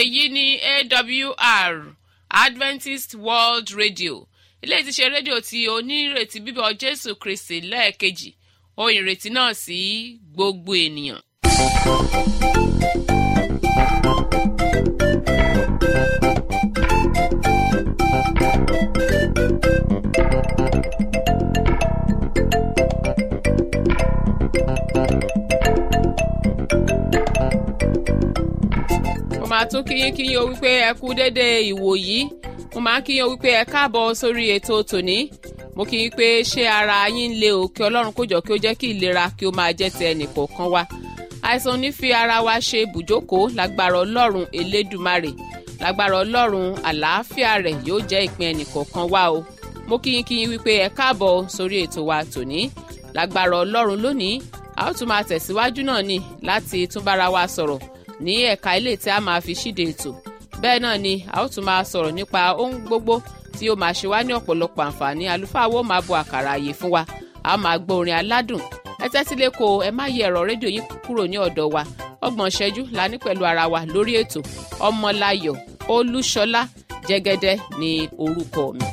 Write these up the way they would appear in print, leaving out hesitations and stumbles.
èyí ni AWR Adventist World Radio ilé tí ṣe rédíò tí onírètí bíbọ̀ Jésù Kristi lẹ́ẹ̀kejì ohun ìrètí náà sí gbogbo ènìyàn. máa tún kíyín o wípé ẹ kú dédé ìwòyí mo máa ń kíyín o wípé ẹ káàbọ̀ sórí ètò tòní mo kí yín pé ṣé ara yín lé o kí Ọlọ́run kó jọ kí ó jẹ́ kí ìlera kí ó máa jẹ́ ti ẹnìkọ̀ọ̀kan wa àìsàn ní fi ara wa ṣe bùjókòó lágbára Ọlọ́run Elédùmarè lágbára Ọlọ́run àlàáfíà rẹ̀ yóò jẹ́ ìpín ẹnìkọ̀ọ̀kan wa o mo kí yín wípé ẹ káàbọ̀ sórí ètò wa tòní lágbára Ọlọ́run lónìí a ó tún máa tẹ̀síwájú náà ni láti tún bára wa sọ̀rọ̀ ní ẹ̀ka ilé tí a máa fi ṣíde ètò bẹ́ẹ̀ náà ni a ó tún máa sọ̀rọ̀ nípa ohun gbogbo tí ó máa ṣe wá ní ọ̀pọ̀lọpọ̀ àǹfààní àlùfáà wo máa bu àkàrà àyè fún wa a máa gbọ́ orin aládùn ẹ tẹ́tí lẹ́kọ̀ọ́ ẹ má yẹ ẹ̀rọ rédíò yín kúrò ní ọ̀dọ̀ wa 30 ìṣẹ́jú la ní pẹ̀lú ara wa lórí ètò Ọmọláyọ̀ Olúṣọlá Jẹ́gẹ́dẹ́ ní orúkọ mi.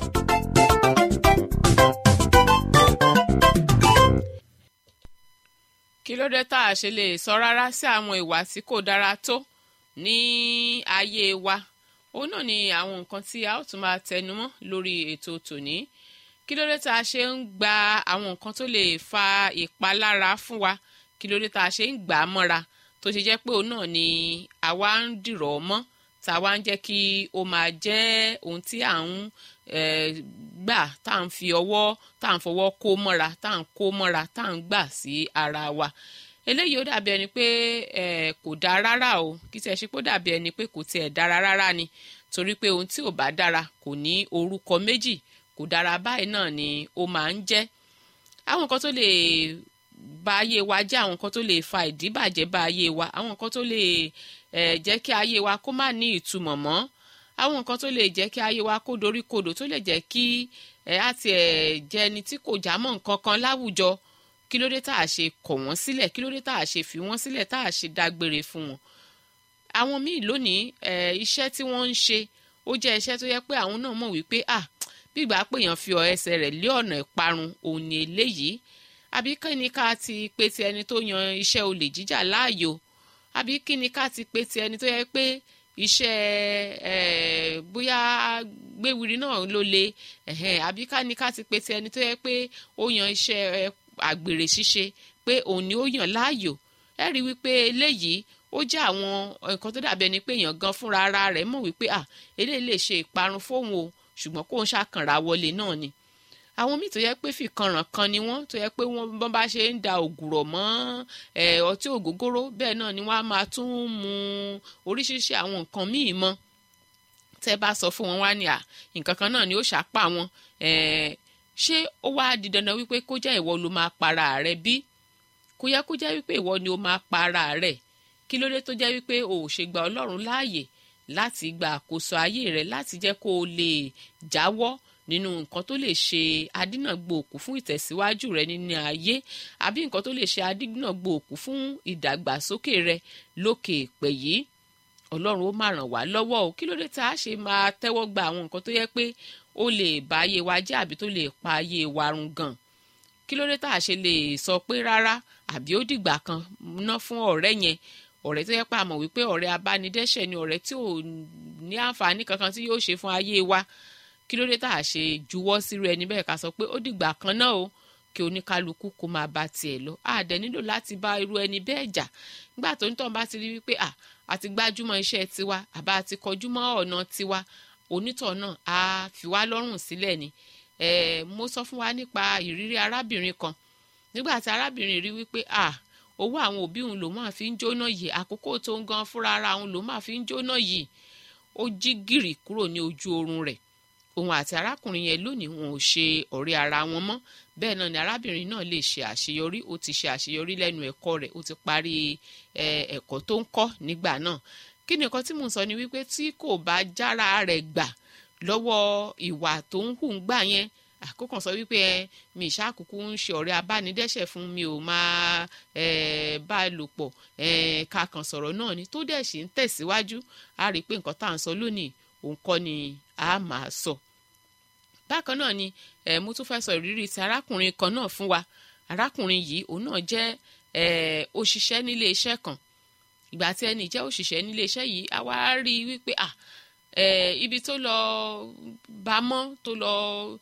Kí ló dé tá a ṣe lè sọ rárá sí àwọn ìwà tí kò dára tó ní ayé wa òun náà ni àwọn nǹkan tí a ó tún máa tẹnumọ́ lórí ètò tòní. Kí ló dé tá a ṣe ń gba àwọn nǹkan tó lè fa ìpalára fún wa kí ló dé tá a ṣe ń gbà á mọ́ra tó ṣe jẹ́ pé òun náà ni àwa ń dìrọ̀ mọ́ tá a wá ń jẹ́ kí ó máa jẹ́ ohun tí à ń gbà tá à ń fi ọwọ́ tá à ń fọwọ́ kó mọ́ra tá à ń kó mọ́ra tá à ń gbà sí ara wa eléyìí ó dàbí ẹni pé kò dáa rárá o kí tiẹ̀ ṣe pé ó dàbí ẹni pé kò tiẹ̀ dára rárá ni torí pé ohun tí ò bá dára kò ní orúkọ méjì kò dára báyìí náà ni ó máa ń jẹ́ àwọn nǹkan tó lè ba ayé wa jẹ́ àwọn nǹkan tó lè fa ìdíbàjẹ́ ba ayé wa àwọn nǹkan tó lè jẹ́ kí ayé wa kó má ní ìtumọ̀ mọ́ àwọn nǹkan tó lè jẹ́ kí ayé wa kó dorí kodò tó lè jẹ́ kí àti jẹ́ ẹni tí kò já mọ́ nǹkan kan láwùjọ kí ló dé tá a ṣe kọ̀ wọ́n sílẹ̀ kí ló dé tá a ṣe fi wọ́n sílẹ̀ tá a ṣe dágbére fún wọn. àwọn míì lónìí iṣẹ́ tí wọ́n ń ṣe ó jẹ́ iṣẹ́ tó yẹ pé àwọn náà mọ̀ wípé bí ìgbà pé èèyàn fi ẹsẹ̀ rẹ̀ lé ọ̀nà ìparun òun ni eléyìí àbí kí ni ká ti pe ti ẹni tó yan iṣẹ́ olè jíjà láàyò àbí kí ni ká ti pe ti ẹni tó yẹ pé iṣẹ́ bóyá gbéwìrì náà ló le àbí ká ní ká ti pe ti ẹni tó yẹ pé ó yan iṣẹ́ àgbèrè ṣíṣe pé òun ni ó yàn láàyò ẹ rí wípé eléyìí ó jẹ́ àwọn nǹkan tó dàbí ẹni pé èèyàn gan fúnra ara rẹ̀ mọ̀ wípé eléyìí lè ṣe ìparun fóun o ṣùgbọ́n kóun ṣàkànrà wọlé náà ni àwọn míì tó yẹ pé fìkanràn kan ni wọ́n tó yẹ pé wọ́n bá ṣe ń da ògùrọ̀ mọ́ ọtí ògógóró bẹ́ẹ̀ náà ni wọ́n á máa tún mu oríṣiríṣi àwọn nǹkan míì mọ́ tẹ́ bá sọ fún wọn wá ní nǹkan kan náà ni ó ṣàpá wọn ṣé ó wá di dandan wípé kó jẹ́ ìwọ ló máa para rẹ bí kò yẹ kó jẹ́ wípé ìwọ ni ó máa para rẹ kí ló dé tó jẹ́ wípé o ò ṣe gba Ọlọ́run láàyè láti gba àkóso ayé rẹ láti jẹ́ kó o lè jáwọ́ nínú nǹkan tó lè ṣe adínàgbòòkú fún ìtẹ̀síwájú rẹ nínú ayé àbí nǹkan tó lè ṣe adínàgbòòkú fún ìdàgbàsókè rẹ lókè èpè yìí Ọlọ́run ó máa ràn wá lọ́wọ́ o kí ló dé tá a ṣe máa tẹ́wọ́ gba àwọn nǹkan tó yẹ pé ó lè ba ayé wa jẹ́ àbí tó lè pa ayé wa run gan kí ló dé tá a ṣe lè sọ pé rárá àbí ó dìgbà kan ná fún ọ̀rẹ́ yẹn ọ̀rẹ́ tó yẹ pé a mọ̀ wípé ọ̀rẹ́ abánidẹ́ṣẹ̀ ni ọ̀rẹ́ tí ò ní àǹfààní kankan tí yóò ṣe fún ayé wa kí ló dé tá a ṣe juwọ́ sírú ẹni bẹ́ẹ̀ ká sọ pé ó dìgbà kan náà o kí oníkálukú kó máa bá tiẹ̀ lọ àdẹ nílò láti bá irú ẹni bẹ́ẹ̀ jà nígbà tó ń tàn bá ti rí wípé àti gbájúmọ́ iṣẹ́ tiwa àbá àti kọjúmọ́ ọ̀nà tiwa onítọ̀ náà á fi wá lọ́rùn sílẹ̀ ni mo sọ fún wa nípa ìrírí arábìnrin kan nígbà tí arábìnrin rí wípé owó àwọn òbí òun ló máa fi ń jóná yìí àkókò tó ń gan fúnra ara òun ló máa fi ń jóná yìí ó jí gìrì kúrò ní ojú oorun rẹ̀ òun àti arákùnrin yẹn lónìí wọn ò ṣe ọ̀rẹ́ ara wọn mọ́ bẹ́ẹ̀ náà ni arábìnrin náà lè ṣe àṣeyọrí ó ti ṣe àṣeyọrí lẹ́nu ẹ̀kọ́ rẹ̀ ó ti parí ẹ̀kọ́ tó ń kọ́ nígbà náà kí ni nǹkan tí mò ń sọ ni wípé tí kò bá jára rẹ̀ gbà lọ́wọ́ ìwà tó ń hù ń gbà yẹn àkókàn sọ wípé mi ìṣàkókò ń ṣe ọ̀rẹ́ abánidẹ́ṣẹ̀ fún mi ò máa bá a lò pọ̀ ká kàn sọ̀rọ̀ náà ni tó dẹ̀ sì ń tẹ̀síwájú a rí i pé nǹkan tá à ń sọ lónìí òun kọ́ ni a máa sọ. bákan náà ni mo tún fẹ́ sọ ìrírí ti arákùnrin kan náà fún wa. arákùnrin yìí òun náà jẹ́ òṣìṣẹ́ nílé iṣẹ́ kan. ìgbà tí ẹni jẹ́ òṣìṣẹ́ nílé iṣẹ́ yìí a wá rí i wípé ibi tó lọ bá mọ́ tó lọ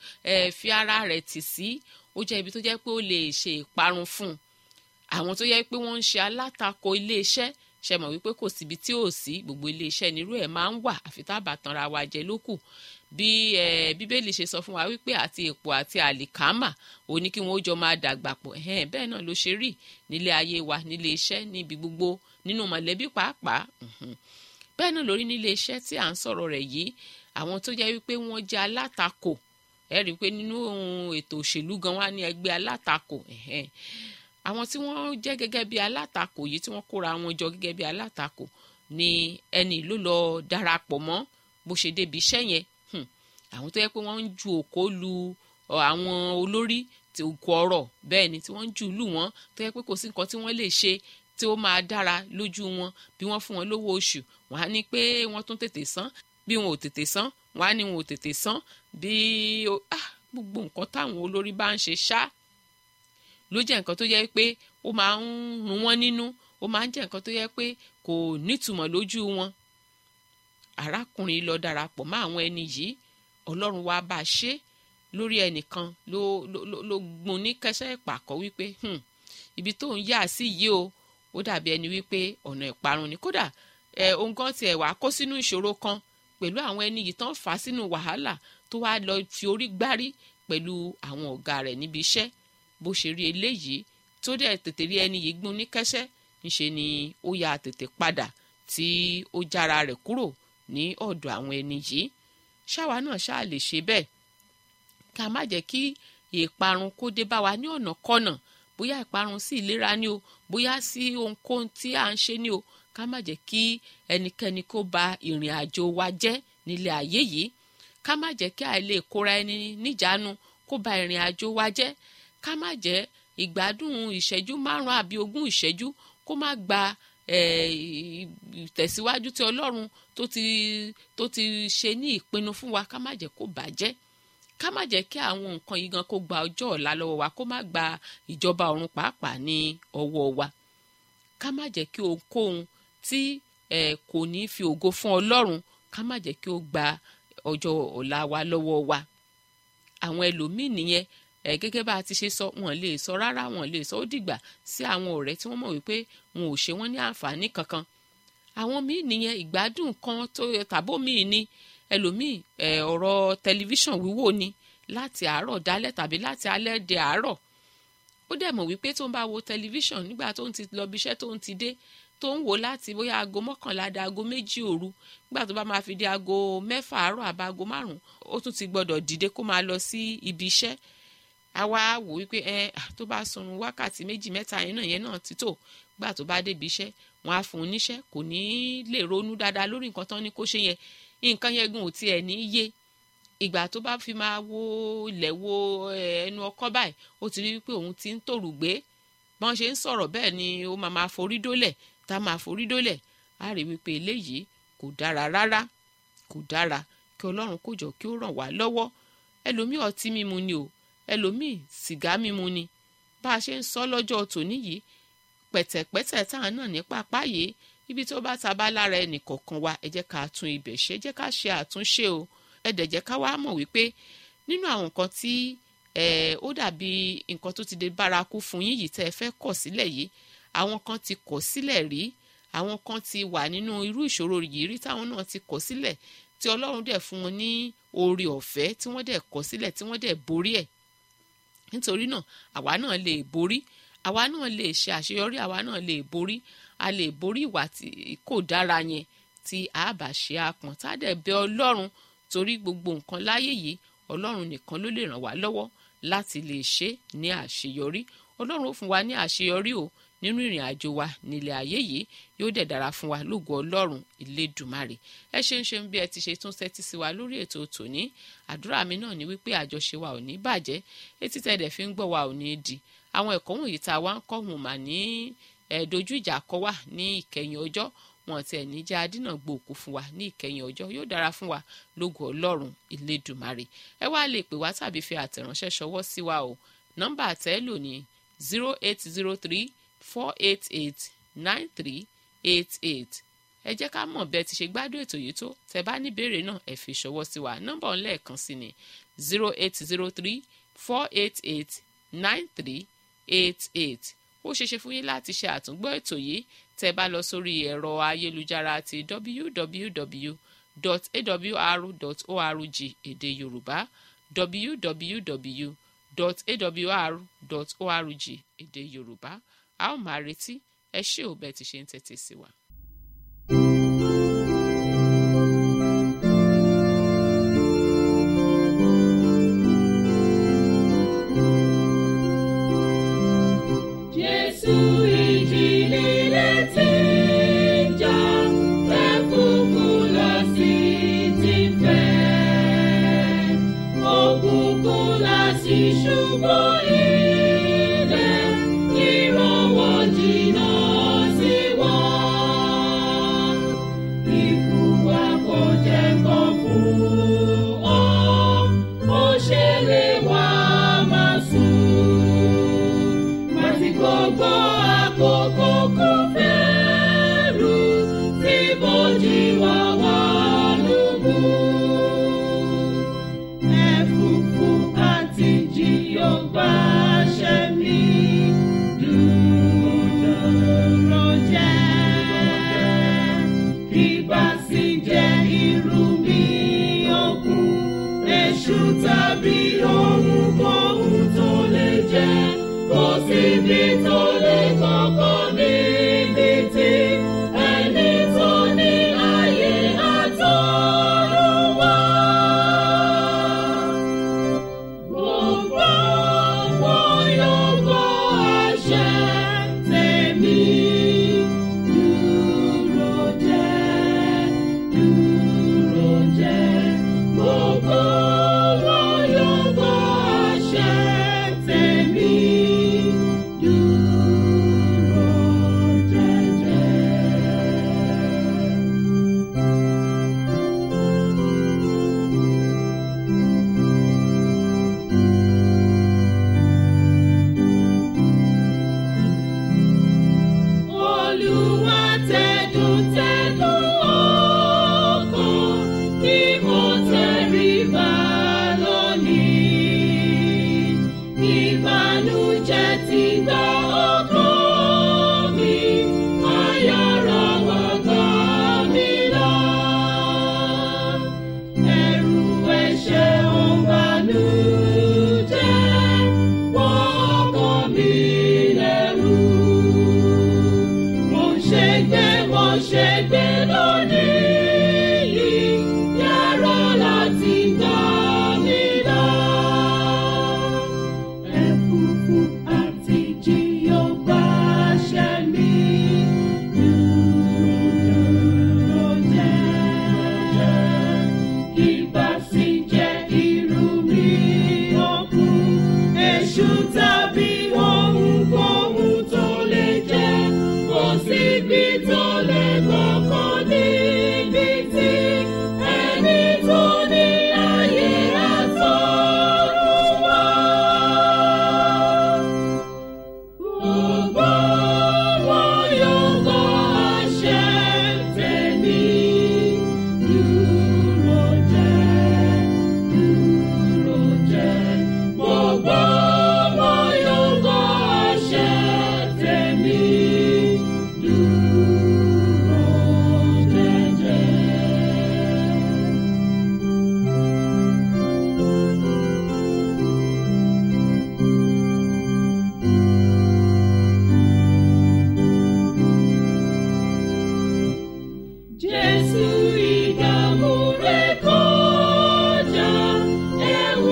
fi ara rẹ̀ tì sí ó jẹ́ ibi tó jẹ́ pé ó lè ṣe ìparun fún un. àwọn tó yẹ pé wọ́n ń ṣe alátakò ilé iṣẹ́ ṣe mọ̀ wípé kò síbi tí ò sí gbogbo ilé iṣẹ́ nírú ẹ̀ máa ń wà àfi tá a bá tanra wa jẹ lókù. bí bíbélì ṣe sọ fún wa wípé àti èpò àti àlìkámà ó ní kí wọn ó jọ máa dàgbà pọ̀ bẹ́ẹ̀ náà ló ṣe rí nílé ayé wa nílé iṣẹ́ níbi gbogbo nínú mọ̀lẹ́bí pàápàá. bẹ́ẹ̀ náà lórí nílé iṣẹ́ tí à ń sọ̀rọ̀ rẹ̀ yìí àwọn tó jẹ́ wípé wọ́n jẹ́ alátakò ẹ rí i pé nínú ètò òṣèlú gan wá ní ẹgbẹ́ alátakò àwọn tí wọ́n jẹ́ gẹ́gẹ́ bí alátakò yìí tí wọ́n kóra wọn jọ gẹ́gẹ́ bí alátakò ni ẹni ló lọ darapọ̀ mọ́ bó ṣe débi iṣẹ́ yẹn. àwọn tó yẹ pé wọ́n ń ju òkò lu àwọn olórí tí òkò ọ̀rọ̀ bẹ́ẹ̀ ni tí wọ́n ń jù lù wọ́n tó yẹ pé kò sí nǹkan tí wọ́n lè ṣe tí ó máa dára lójú wọn bí wọ́n fún wọn lówó oṣù wọ́n á ní pé wọ́n tún tètè san bí wọn ò tètè san wọ́n á ní wọn ò tètè san bí gbogbo nǹkan táwọn olórí bá ń ṣe ṣá ló jẹ́ nǹkan tó yẹ pé ó máa ń run wọ́n nínú ó máa ń jẹ́ nǹkan tó yẹ pé kò nítumọ̀ lójú wọn. arákùnrin lọ darapọ̀ mọ́ àwọn ẹni yìí ọlọ́run wá bá a ṣe lórí ẹnìkan ló gbọ́n ní kẹsẹ́ ìpàkọ́ wípé ibi tó ń yà sí yìí ó dàbí ẹni wípé ọ̀nà ìparun ni kódà ohun kan tiẹ̀ wá kó sínú ìṣòro kan pẹ̀lú àwọn ẹni yìí tán fà á sínú wàhálà tó wá lọ fi orí gbárí pẹ̀lú àwọn ọ̀gá rẹ̀ níbi iṣẹ́ bó ṣe rí eléyìí tó dẹ̀ tètè rí ẹni yìí gbọ́n ní kẹsẹ́ níṣe ni ó yà tètè padà tí ó jára rẹ̀ kúrò ní ọ̀dọ̀ àwọn ẹni yìí. ṣáwa náà ṣáà lè ṣe bẹ́ẹ̀ ká má jẹ́ kí ìparun kó dé bá wa ní ọ̀nà kọ́nà bóyá ìparun sí ìlera ni o bóyá sí ohunkóhun tí à ń ṣe ni o ká má jẹ́ kí ẹnikẹ́ni kó ba ìrìn àjò wa jẹ́ nílé ayé yìí ká má jẹ́ kí àìlè kóra ẹni níjàánu kó ba ìrìn àjò wa jẹ́ ká má jẹ́ ìgbádùn ìṣẹ́jú 5 àbí 20 ìṣẹ́jú kó má gba ìtẹ̀síwájú tí Ọlọ́run tó ti ṣe ní ìpinnu fún wa ká má jẹ́ kó bàjẹ́ ká má jẹ́ kí àwọn nǹkan yìí gan kó gba ọjọ́ ọ̀la lọ́wọ́ wa kó má gba ìjọba ọ̀run pàápàá ní ọwọ́ wa ká má jẹ́ kí ohunkóhun tí kò ní fi ògo fún Ọlọ́run ká má jẹ́ kí ó gba ọjọ́ ọ̀la wa lọ́wọ́ wa. àwọn ẹlòmíì nìyẹn gẹ́gẹ́ bá a ti ṣe sọ wọn lè sọ rárá wọn lè sọ ó dìgbà sí àwọn ọ̀rẹ́ tí wọ́n mọ̀ wípé wọn ò ṣe wọ́n ní àǹfààní kankan. àwọn míì nìyẹn ìgbádùn kan tó tàbó míì ní ẹlòmíì ọ̀rọ̀ tẹlifíṣàn wíwò ni láti àárọ̀ dálẹ́ tàbí láti alẹ́ dé àárọ̀. ó dẹ̀ mọ̀ wípé tó ń bá wo tẹlifíṣàn nígbà tó ń ti lọ bí iṣẹ́ tó ń ti dé tó ń wò láti bóyá aago 11 dé aago 2 òru nígbà tó bá máa fi dé aago 6 àárọ̀ àbá aago 5 ó tún ti gbọ́dọ̀ dìde kó máa lọ sí ibi iṣẹ́. a wá wò wípé tó bá sunrun wákàtí 2-3 yẹn náà ti tó gbà tó bá débi iṣẹ́ wọn á fún un níṣẹ́ kò ní lè ronú dáadáa lórí nǹkan tán ní kó ṣe yẹn nǹkan yẹn gùn ò tiẹ̀ ní yé ìgbà tó bá fi máa wo ilẹ̀ wo ẹnu ọkọ́ báyìí ó ti rí wípé òun ti ń tòrù gbé bọ́n ṣe ń sọ̀rọ̀ bẹ́ẹ̀ ni ó máa forí dólẹ̀ tá a máa forí dólẹ̀ á rí wípé eléyìí kò dára rárá kò dára kí Ọlọ́run kó jọ kí ó ràn wá lọ́wọ́. ẹlòmíì ọtí mímu ni o ẹlòmíì sìgá mímu ni bá a ṣe ń sọ lọ́jọ́ tòní yìí pẹ̀tẹ̀pẹ̀tẹ̀ táwọn náà ní pápá yìí ibi tó bá ta bá lára ẹnì kọ̀ọ̀kan wa ẹ jẹ́ ká tún ibẹ̀ ṣe ẹ jẹ́ ká ṣe àtúnṣe o ẹ dẹ̀ jẹ́ ká wá mọ̀ wípé nínú àwọn nǹkan tí ó dàbí nǹkan tó ti dé bárakú fún yín yìí tẹ́ ẹ fẹ́ kọ̀ sílẹ̀ yìí àwọn kan ti kọ̀ sílẹ̀ rí àwọn kan ti wà nínú irú ìṣòro yìí rí táwọn náà ti kọ̀ sílẹ̀ tí Ọlọ́run dẹ̀ fún wọn ní oore ọ̀fẹ́ tí wọ́n dẹ̀ kọ̀ sílẹ̀ tí wọ́n dẹ̀ borí ẹ̀ nítorí náà àwa náà lè borí àwa náà lè ṣe àṣeyọrí àwa náà lè borí a lè borí ìwà tí kò dára yẹn tí a bá ṣe àpọ̀n tá a dẹ̀ bẹ Ọlọ́run torí gbogbo nǹkan láyé yìí Ọlọ́run nìkan ló lè ràn wá lọ́wọ́ láti lè ṣe ní àṣeyọrí Ọlọ́run ó fún wa ní àṣeyọrí o nínú ìrìn àjò wa nílé ayé yìí yóò dẹ̀ dára fún wa lógo Ọlọ́run Elédùmarè. ẹ ṣeun bí ẹ ti ṣe tún tẹ́tí sí wa lórí ètò tòní. àdúrà mi náà ni wípé àjọṣe wa ò ní bàjẹ́, etí tẹ́dẹ̀ fi ń gbọ́ wa ò ní di. àwọn ẹ̀kọ́ wọ̀nyí tá a wá ń kọ́ wọn mà ní dojú ìjà kọ wá ní ìkẹyìn ọjọ́, wọn ti ẹni jẹ́ adínà gbòòkú fún wa ní ìkẹyìn ọjọ́. yóò dára fún wa lógo Ọlọ́run Elédùmarè. ẹ wá lè pè wá tàbí fi àtẹ̀ránṣẹ́ ṣọwọ́ sí wa o. nọ́mbà àtẹ́lò ní 0803-488-9388. ẹ jẹ́ ká mọ̀ bẹ́ẹ̀ ti ṣe gbádùn ètò yìí tó. tẹ́ bá ní ìbéèrè náà ẹ fi ṣọwọ́ sí wa. nọ́mbà ọ̀hún lẹ́ẹ̀kan sí ni 0803-488-9388. ó ṣeéṣe fún yín láti ṣe àtúngbọ́ ètò yìí tẹ́ bá lọ sórí ẹ̀rọ ayélujára ti www.awr.org èdè Yorùbá www.awr.org èdè Yorùbá. a ó máa retí. ẹ ṣé ò bẹ́ẹ̀ ti ṣe ń tẹ́tí sí wa.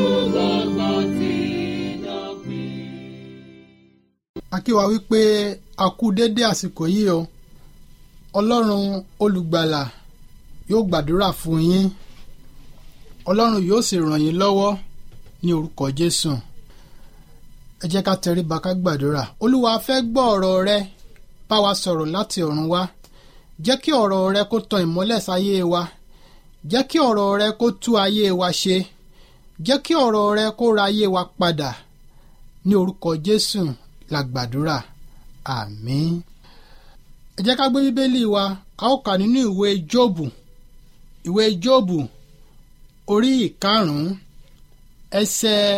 a kí wa wípé a kú dédé àsìkò yìí o. Ọlọ́run olùgbàlà yóò gbàdúrà fún yín. Ọlọ́run yóò sì ràn yín lọ́wọ́ ní orúkọ Jésù. Ẹ jẹ́ ká tẹríba ká gbàdúrà. Olúwa fẹ́ gbọ́ ọ̀rọ̀ rẹ, bá wa sọ̀rọ̀ láti ọ̀run wá. Jẹ́ kí ọ̀rọ̀ rẹ kó tan ìmọ́lẹ̀ sáyé wa. Jẹ́ kí ọ̀rọ̀ rẹ kó tú ayé wa ṣe. Jẹ́ kí ọ̀rọ̀ rẹ kó ra ayé wa padà. Ní orúkọ Jésù la gbàdúrà. Àmín. Ẹ jẹ́ ká gbé bíbélì wa, a ó kà nínú ìwé Jóòbù. Ìwé Jóòbù orí 5 ẹsẹ̀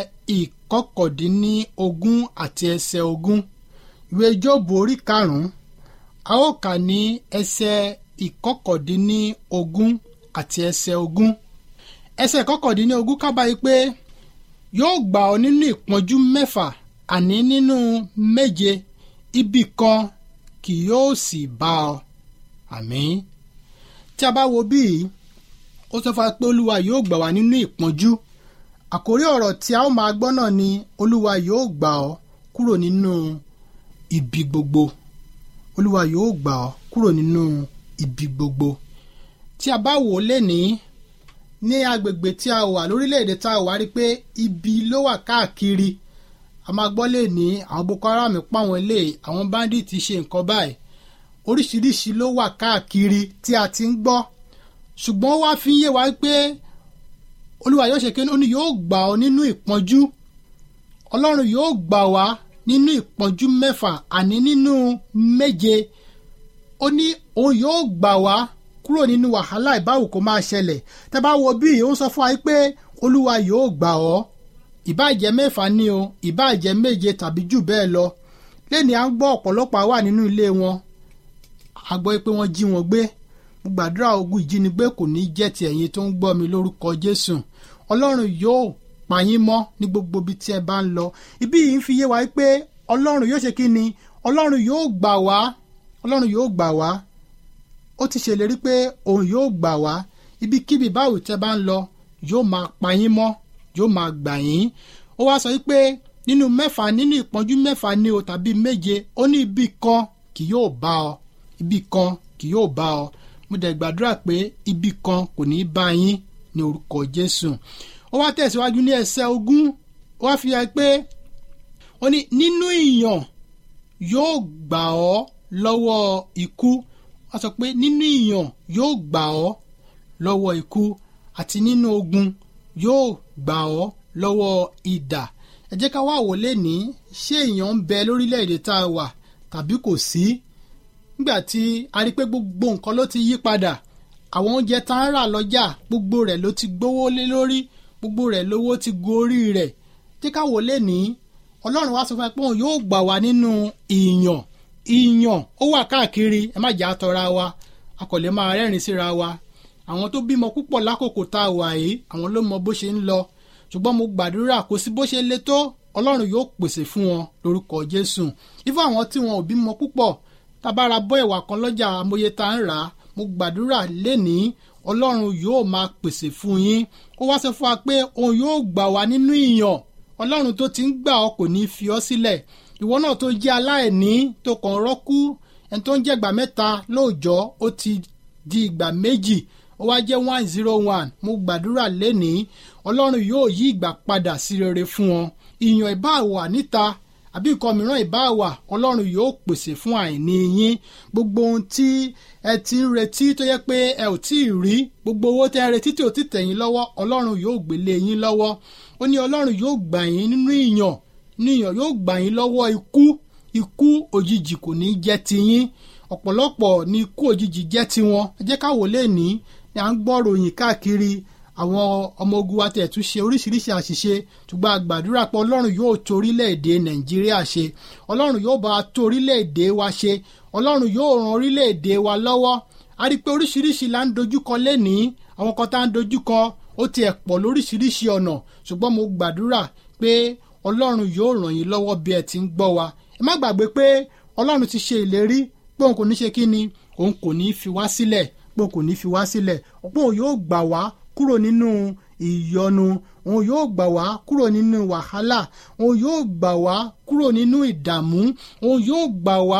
19 àti ẹsẹ̀ 20. Ìwé Jóòbù orí 5 a ó kà ní ẹsẹ̀ 19 àti ẹsẹ̀ 20. Ẹsẹ̀ 19 ká báyìí pé yóò gbà ọ́ nínú ìpọ́njú 6, àní nínú 7 ibi kan kì yóò sì bá ọ. Àmín. Tí a bá wo bíi ó sọ fún wa pé Olúwa yóò gbà wá nínú ìpọ́njú. Àkórí ọ̀rọ̀ tí a ó máa gbọ́ náà ni Olúwa yóò gbà ọ́ kúrò nínú ibi gbogbo. Olúwa yóò gbà ọ́ kúrò nínú ibi gbogbo. Tí a bá wò lénìí ní agbègbè tí a wà lórílẹ̀‐èdè tá a wà rí pé ibi ló wà káàkiri. A máa gbọ́ lénìí àwọn Boko Haram pa àwọn ilé, àwọn bandit ṣe nǹkan báyìí. Oríṣiríṣi ló wà káàkiri tí a ti ń gbọ́. Ṣùgbọ́n wá fi yé wa pé Olúwa yóò ṣe kíni, ó ní yóò gbà ọ́ nínú ìpọ́njú. Ọlọ́run yóò gbà wá nínú ìpọ́njú 6, àní nínú 7. Ó ní òun yóò gbà wá kúrò nínú wàhálà ìbáwò kó máa ṣẹlẹ̀. Tẹ́ bá wo bí ó ń sọ fún wa pé Olúwa yóò gbà ọ́. Ìbáàjẹ́ 6 ni o, ìbáàjẹ́ 7 tàbí jù bẹ́ẹ̀ lọ. Lẹ́ni à ń gbọ́ ọ̀pọ̀lọpọ̀ wà nínú ilé wọn. A gbọ́ pé wọ́n jí wọn gbé. Mo gbàdúrà ogun ìjínigbé kò ní jẹ́ ti ẹ̀yin tó ń gbọ́ mi lórúkọ Jésù. Ọlọ́run yóò pa yín mọ́ ní gbogbo ibi tí ẹ bá ń lọ. Ibi yìí ń fi yé wa pé Ọlọ́run yóò ṣe kí ni? Ọlọ́run yóò gbà wá. Ọlọ́run yóò gbà wá. Ó ti ṣèlérí pé òun yóò gbà wá. Ibikíbi báwo tẹ́ bá ń lọ yóò máa pa yín mọ́, yóò máa gbà yín. Ó wá sọ pé nínú 6, nínú ìpọ́njú 6 ni o tàbí 7, ó ní ibi kan kì yóò bá ọ. Ibi kan kì yóò bá ọ. Mo dẹ̀ gbàdúrà pé ibi kan kò ní bá yín ní orúkọ Jésù. Ó wá tẹ̀síwájú ní ẹsẹ̀ 20. Ó wá fi hàn pé ó ní nínú ìyàn yóò gbà ọ́ lọ́wọ́ ikú. Wọ́n sọ pé nínú ìyàn yóò gbà ọ́ lọ́wọ́ ikú, àti nínú ogun yóò gbà ọ́ lọ́wọ́ idà. Ẹ jẹ́ ká wá wò lénìí, ṣé ìyàn ń bẹ lórílẹ̀‐èdè tá a wà tàbí kò sí? Nígbà tí a rí pé gbogbo nǹkan ló ti yí padà, àwọn oúnjẹ tá ń rà lọ́jà gbogbo rẹ̀ ló ti gbówó lé lórí, gbogbo rẹ̀ lówó ti gorí rẹ̀. Jẹ́ ká wò lénìí, Ọlọ́run wá sọ fún wa pé òun yóò gbà wá nínú ìyàn. Ìyàn ó wà káàkiri, ẹ má jà tọra wa, a kò lè máa rẹ́rìn síra wa. Àwọn tó bímọ púpọ̀ lákòókò tá a wà yìí, àwọn ló mọ bó ṣe ń lọ. Ṣùgbọ́n mo gbàdúrà kò sí bó ṣe le tó, Ọlọ́run yóò pèsè fún wọn lórúkọ Jésù. Ifá àwọn tí wọn ò bímọ púpọ̀, tabára bọ́ ẹ̀wà kan lọ́jà amóye tá ń rà á, mo gbàdúrà lénìí Ọlọ́run yóò máa pèsè fún yín. Ó wá sọ fún wa pé òun yóò gbà wá nínú ìyàn. Ọlọ́run tó ti ń gbà ọ́ kò ní fi ọ́ sílẹ̀. Ìwọ náà tó jẹ́ aláìní tó kàn rọ́kú, ẹni tó ń jẹ́ ìgbà 3 lóòjọ́ ó ti di ìgbà 2, ó wá jẹ́ 101. Mo gbàdúrà lénìí Ọlọ́run yóò yí ìgbà padà sí rere fún wọn. Ìyàn ìbá wà níta àbí nǹkan mìíràn ìbá wà, Ọlọ́run yóò pèsè fún àìní yín. Gbogbo ohun tí ẹ ti ń retí tó yẹ pé ẹ ò tí ì rí, gbogbo owó tẹ́ ẹ retí tí ò tí tẹ̀yìn lọ́wọ́, Ọlọ́run yóò gbélé yín lọ́wọ́. Ó ní Ọlọ́run yóò gbà yín nínú ìyàn. Níyàn yóò gbà yín lọ́wọ́ ikú. Ikú òjijì kò ní jẹ́ ti yín. Ọ̀pọ̀lọpọ̀ ni ikú òjijì jẹ́ ti wọn. Ẹ jẹ́ ká wò lénìí ni à ń gbọ́ ròyìn káàkiri. Àwọn ọmọ ogun wa tẹ̀ tún ṣe oríṣiríṣi àṣìṣe, ṣùgbọ́n a gbàdúrà pé Ọlọ́run yóò tó orílẹ̀-èdè Nàìjíríà ṣe. Ọlọ́run yóò bá tó orílẹ̀-èdè wa ṣe. Ọlọ́run yóò ran orílẹ̀-èdè wa lọ́wọ́. A rí i pé oríṣiríṣi là ń dojúkọ lénìí. Àwọn kan tá ń dojúkọ ó ti ẹ̀ pọ̀ lóríṣiríṣi ọ̀nà, ṣùgbọ́n mo gbàdúrà pé Ọlọ́run yóò ràn yín lọ́wọ́ bí ẹ ti ń gbọ́ wa. Ẹ má gbàgbé pé Ọlọ́run ti ṣe ìlérí pé òun kò ní ṣe kíni, òun kò ní fi wá sílẹ̀, pé òun kò ní fi wá sílẹ̀. Ọ̀pọ̀ òun yóò gbà wá kúrò nínú ìyọnu, òun yóò gbà wá kúrò nínú wàhálà, òun yóò gbà wá kúrò nínú ìdààmú, òun yóò gbà wá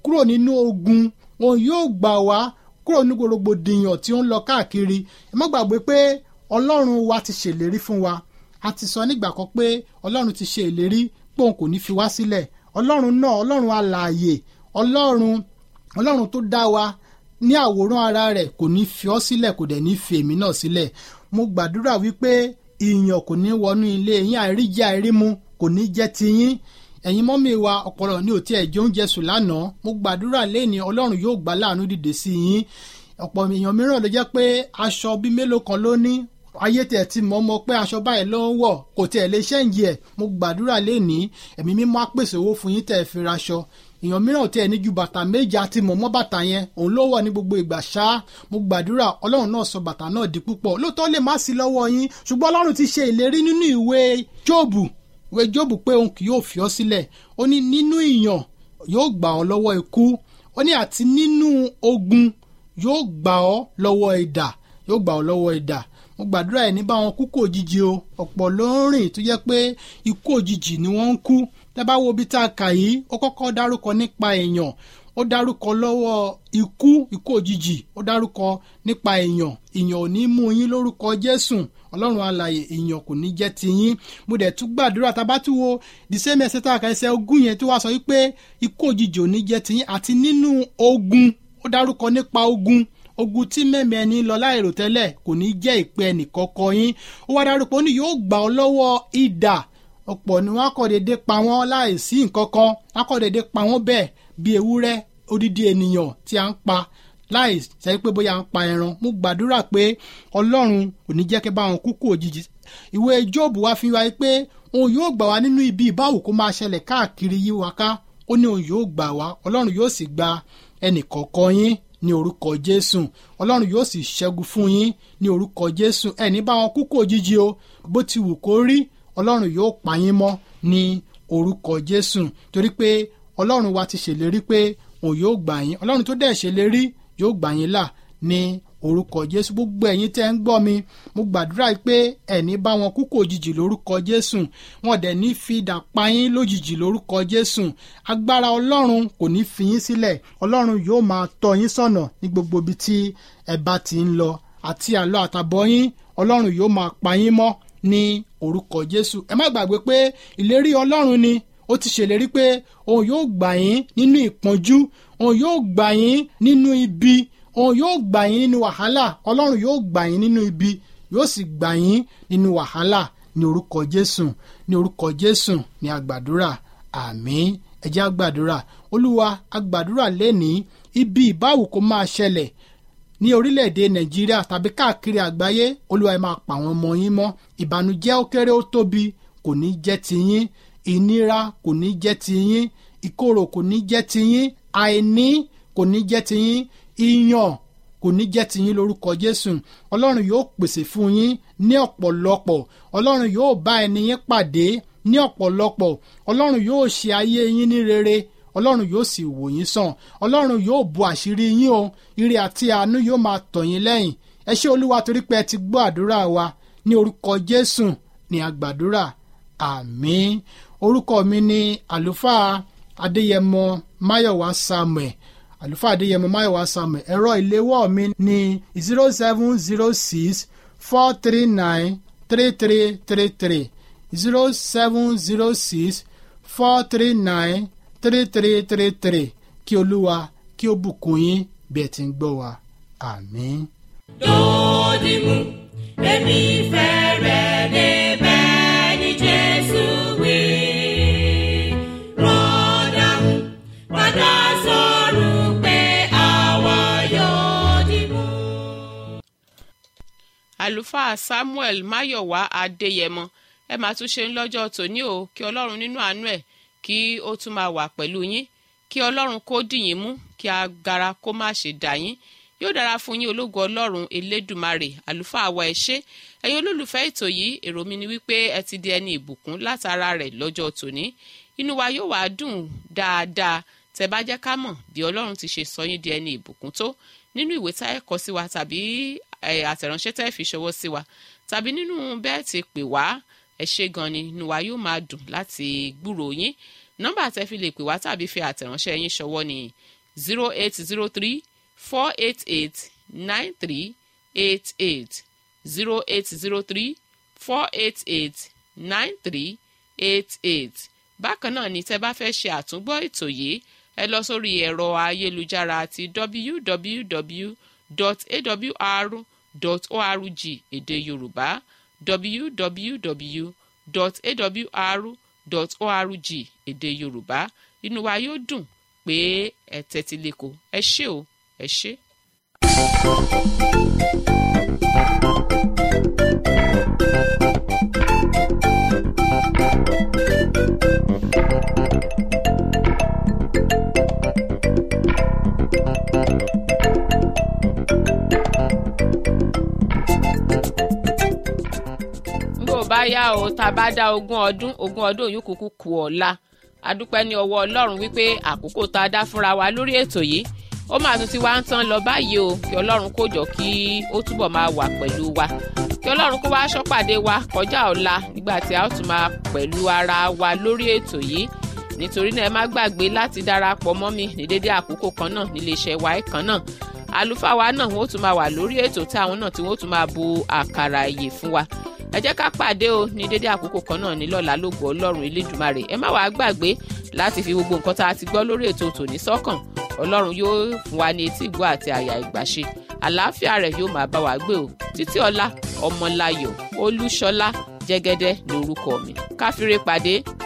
kúrò nínú ogun, òun yóò gbà wá kúrò ní rògbòdìyàn tí ó ń lọ káàkiri. ẹ má gbàgbé pé ọlọ́run wa ti ṣèlérí fún wa. a ti sọ nígbà kan pé ọlọ́run ti ṣe ìlérí pé òun kò ní fi wá sílẹ̀. ọlọ́run náà, ọlọ́run alààyè, ọlọ́run tó dá wa ní àwòrán ara rẹ̀ kò ní fi ọ́ sílẹ̀, kò dẹ̀ ní fi èmi náà sílẹ̀. mo gbàdúrà wípé ìyàn kò ní wọnú ilé yín, àìríjẹ àìrímu kò ní jẹ́ tiyín. ẹ̀yin mọ́mí wa ọ̀pọ̀lọ̀ ní òtí ẹ̀jẹ̀ oúnjẹ sùn lánàá. mo gbàdúrà lẹ́ni ọlọ́run yóò gbà láàánú dìde sí yín. ọ̀pọ̀ èèyàn mìíràn ló jẹ́ pé aṣọ bíi mélòó kan ló ní, ayé tẹ̀ ti mọ̀ pé aṣọ báyìí ló ń wọ̀, kò tiẹ̀ lè ṣẹ́ǹjì ẹ̀. mo gbàdúrà lẹ́ni ẹ̀mí mímọ́ á pèsè owó fún yín tẹ̀ fi raṣọ. èèyàn mìíràn tí ẹ ní ju bàtà méje àti mọ̀mọ́ bàtà yẹn òun ló wọ̀ ní gbogbo ìgbà ṣá. mo gbàdúrà ọlọ́run náà sọ bàtà náà di púpọ̀. lóòótọ́ lè má sí lọ́wọ́ yín, ṣùgbọ́n ọlọ́run ti ṣe ìlérí nínú ìwé Jóòbù pé òun kì yóò fi ọ́ sílẹ̀. ó ní nínú ìyàn yóò gbà ọ́ lọ́wọ́ ikú, ó ní àti nínú ogun yóò gbà ọ́ lọ́wọ́ idà, yóò gbà ọ́ lọ́wọ́ idà. mo gbàdúrà ẹ̀ ní bá wọn kú kò òjijì o. ọ̀pọ̀ ló ń rìn tó jẹ́ pé ikú òjijì ni wọ́n ń kú. tẹ́ bá wo ibi tá a kà yìí, ó kọ́kọ́ dárúkọ nípa èèyàn, ó dárúkọ lọ́wọ́ ikú òjijì, ó dárúkọ nípa èèyàn. ìyàn ò ní mú yín lórúkọ Jésù. ọlọ́run alààyè, ìyàn kò ní jẹ́ tiyín. mo dẹ̀ tún gbàdúrà tá a bá tún wo the same ẹsẹ̀ tá a kà ẹsẹ̀ ogún yẹn tó wá sọ wípé ikú òjijì ò ní jẹ́ tiyín. àti nínú ogun, ó dárúkọ nípa ogun tí mẹ́mí ẹni lọ láìrò tẹ́lẹ̀ kò ní jẹ́ ìpè ẹnìkọ̀ọ̀kan yín. ó wá dárúkọ ó ní yóò gbà ọ́ lọ́wọ́ idà. ọ̀pọ̀ ni wọ́n á kọ́ dédé pa wọ́n láìsí nǹkan kan, á kọ́ dédé pa wọ́n bẹ́ẹ̀ bí ewúrẹ́, odidi ènìyàn tí a ń pa láì ṣe pé bóyá ń pa ẹran. mo gbàdúrà pé ọlọ́run ò ní jẹ́ kí bá wọn kúkú òjijì. ìwé Jóòbù wá fi wá pé òun yóò gbà wá nínú ibi ìbáwò kó máa ṣẹlẹ̀ káàkiri yí wa ká. ó ní òun yóò gbà wá, ọlọ́run yóò sì gba ẹnìkọ̀ọ̀kan yín ní orúkọ Jésù. ọlọ́run yóò sì ṣẹ́gun fún yín ní orúkọ Jésù. ẹni bá wọn kúkú òjijì o, bó ti wù kó rí, ọlọ́run yóò pa yín mọ́ ní orúkọ Jésù. torí pé ọlọ́run wa ti ṣèlérí pé òun yóò gbà yín. ọlọ́run tó dẹ̀ ṣèlérí yóò gbà yín là ní orúkọ Jésù. gbogbo ẹ̀yin tẹ́ ń gbọ́ mi, mo gbàdúrà pé ẹ̀ní bá wọn kúkú òjijì lórúkọ Jésù. wọn dẹ̀ ní fi idà pa yín lójijì lórúkọ Jésù. agbára ọlọ́run kò ní fi yín sílẹ̀. ọlọ́run yóò máa tọ́ yín sọ́nà ní gbogbo ibi tí ẹ bá ti ń lọ. àti àlọ́ àtàbọ̀ yín ọlọ́run yóò máa pa yín mọ́ ní orúkọ Jésù. ẹ má gbàgbé pé ìlérí ọlọ́run ni. ó ti ṣèlérí pé òun yóò gbà yín nínú ìpọ́njú, òun yóò gbà yín nínú ibi, òun yóò gbà yín nínú wàhálà. ọlọ́run yóò gbà yín nínú ibi, yóò sì gbà yín nínú wàhálà ní orúkọ Jésù. ní orúkọ Jésù ni a gbàdúrà. àmín. ẹ jẹ́ a gbàdúrà. olúwa, a gbàdúrà lẹ́ni ibi ìbáwò kó máa ṣẹlẹ̀ ní orílẹ̀-èdè Nàìjíríà tàbí káàkiri àgbáyé. olúwa, ẹ máa pa àwọn ọmọ yín mọ́. ìbànújẹ́ ó kéré ó tóbi kò ní jẹ́ tiyín. ìnira kò ní jẹ́ tiyín. ìkorò kò ní jẹ́ tiyín. àìní kò ní jẹ́ tiyín. ìyàn kò ní jẹ́ tiyín lórúkọ Jésù. ọlọ́run yóò pèsè fún yín ní ọ̀pọ̀lọpọ̀. ọlọ́run yóò bá ẹni yín pàdé ní ọ̀pọ̀lọpọ̀. ọlọ́run yóò ṣe ayé yín ní rere. ọlọ́run yóò sì wò yín sàn. ọlọ́run yóò bu àṣírí yín o. ire àti àánú yóò máa tọ̀ yín lẹ́yìn. ẹ ṣé olúwa torí pé ẹ ti gbọ́ àdúrà wa. ní orúkọ Jésù ni a gbàdúrà. àmín. orúkọ mi ni àlùfáà Adéyẹmọ Máyọ̀wá Samuel. àlùfáà Adéyẹmọ Máyọ̀wá Samuel. ẹ̀rọ ìléwọ́ mi ni 0706-439-3333 0706-439-3333. kí olúwa kí ó bùkún yín bí ẹ ti ń gbọ́ wa. àmín. Dòdìmú èmi fẹ́ rẹ̀ débẹ̀ ní Jésù wí. Rọ́dàmú padà sọ̀rọ̀ pé àwa yóò dìmú. àlùfáà Samuel Máyọ̀wá Adéyẹmọ, ẹ máa tún ṣe ń lọ́jọ́ tòní o. kí ọlọ́run nínú àánú ẹ̀ kí ó tún máa wà pẹ̀lú yín. kí ọlọ́run kó dì yín mú, kí agara kó má ṣe dà yín. yóò dára fún yín ológo ọlọ́run elédùmarè. àlùfáà wa ẹ ṣé. ẹ̀yin olólùfẹ́ ètò yìí, èrò mi ni wípé ẹ ti di ẹni ìbùkún látara rẹ̀ lọ́jọ́ tòní. inú wa yóò wá dùn dáadáa tẹ́ bá jẹ́ ká mọ̀ bí ọlọ́run ti ṣe sọ yín di ẹni ìbùkún tó nínú ìwé tá ẹ kọ sí wa tàbí àtẹ̀ránṣẹ́ tẹ́ fi ṣọwọ́ sí wa tàbí nínú bẹ́ẹ̀ ti pè wá. ẹ ṣé gan ni, inú wa yóò máa dùn láti gbúrò yín. nọ́mbà tẹ́ fi lè pè wá tàbí fi àtẹ̀ránṣẹ́ yín ṣọwọ́ ni 0803 488 9388 0803 488 9388. bákan náà ni tẹ́ bá fẹ́ ṣe àtúngbọ́ ètò yìí ẹ lọ sórí ẹ̀rọ ayélujára ti www.awr.org èdè Yorùbá www.awr.org èdè Yorùbá. inú wa yóò dùn pé ẹ tẹ́tí lẹ́kọ̀ọ́. ẹ ṣé o, ẹ ṣé. bá yá o tá a bá dá ogún ọdún yìí kúkú kù ọ̀la adúpẹ́ ní ọwọ́ Ọlọ́run wípé àkókò tá a dá fúnra wa lórí ètò yìí ó máa tún ti wá ń tán lọ báyìí o kí Ọlọ́run kó jọ kí ó túbọ̀ máa wà pẹ̀lú wa kí Ọlọ́run kó wá ṣọ́pàdé wa kọjá ọ̀la nígbà tí a ó tún máa pẹ̀lú ara wa lórí ètò yìí nítorí náà ẹ má gbàgbé láti darapọ̀ mọ́ mi ní dédé àkókò kan náà nílé iṣẹ́ wa kan náà àlùfáà wa náà wọ́n ó tún máa wà lórí ètò tí àwọn náà tí wọ́n ó tún máa bu àkàrà ìyè fún wa ẹ jẹ́ ká pàdé o ní dédé àkókò kan náà ní lọ́la lógo Ọlọ́run Elédùmarè ẹ má wàá gbàgbé láti fi gbogbo nǹkan tá a ti gbọ́ lórí ètò tòní sọ́kàn Ọlọ́run yóò fún wa ní etí ìgbọ́ àti àyà ìgbàṣe àlàáfíà rẹ̀ yóò máa bá wa gbé o títí ọlá Ọmọláyọ̀ Olúṣọlá Jẹ́gẹ́dẹ́ ní orúkọ mi káfíńrè pàdé.